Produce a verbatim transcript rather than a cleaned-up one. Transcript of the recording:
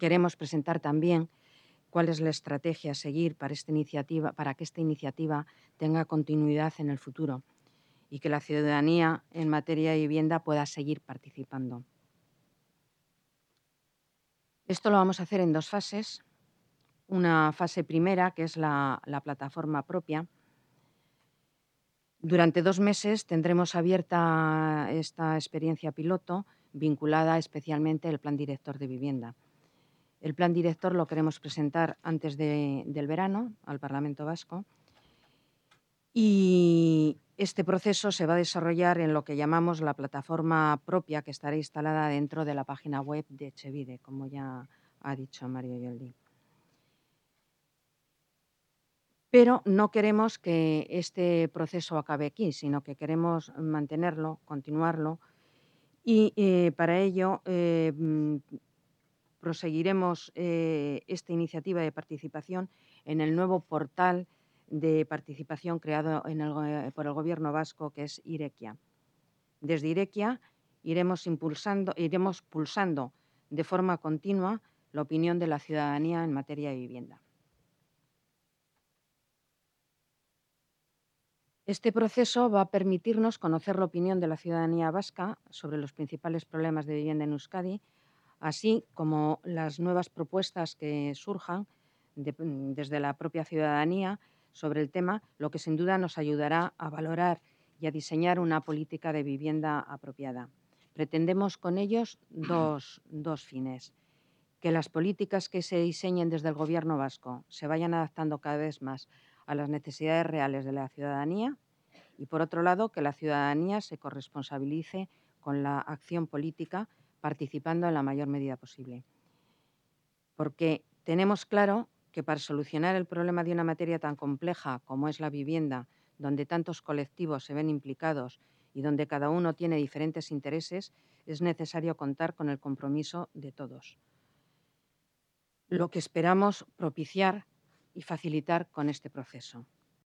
queremos presentar también cuál es la estrategia a seguir para, esta iniciativa, para que esta iniciativa tenga continuidad en el futuro y que la ciudadanía en materia de vivienda pueda seguir participando. Esto lo vamos a hacer en dos fases. Una fase primera, que es la, la plataforma propia. Durante dos meses tendremos abierta esta experiencia piloto vinculada especialmente al Plan Director de Vivienda. El Plan Director lo queremos presentar antes de, del verano al Parlamento Vasco y este proceso se va a desarrollar en lo que llamamos la plataforma propia que estará instalada dentro de la página web de Etxebide, como ya ha dicho Mario Yoldi. Pero no queremos que este proceso acabe aquí, sino que queremos mantenerlo, continuarlo y eh, para ello eh, proseguiremos eh, esta iniciativa de participación en el nuevo portal de participación creado en el, por el Gobierno vasco, que es Irekia. Desde Irekia iremos, impulsando, iremos pulsando de forma continua la opinión de la ciudadanía en materia de vivienda. Este proceso va a permitirnos conocer la opinión de la ciudadanía vasca sobre los principales problemas de vivienda en Euskadi, así como las nuevas propuestas que surjan de, desde la propia ciudadanía sobre el tema, lo que sin duda nos ayudará a valorar y a diseñar una política de vivienda apropiada. Pretendemos con ellos dos, dos fines: que las políticas que se diseñen desde el Gobierno vasco se vayan adaptando cada vez más a las necesidades reales de la ciudadanía y, por otro lado, que la ciudadanía se corresponsabilice con la acción política participando en la mayor medida posible. Porque tenemos claro que para solucionar el problema de una materia tan compleja como es la vivienda, donde tantos colectivos se ven implicados y donde cada uno tiene diferentes intereses, es necesario contar con el compromiso de todos. Lo que esperamos propiciar y facilitar con este proceso.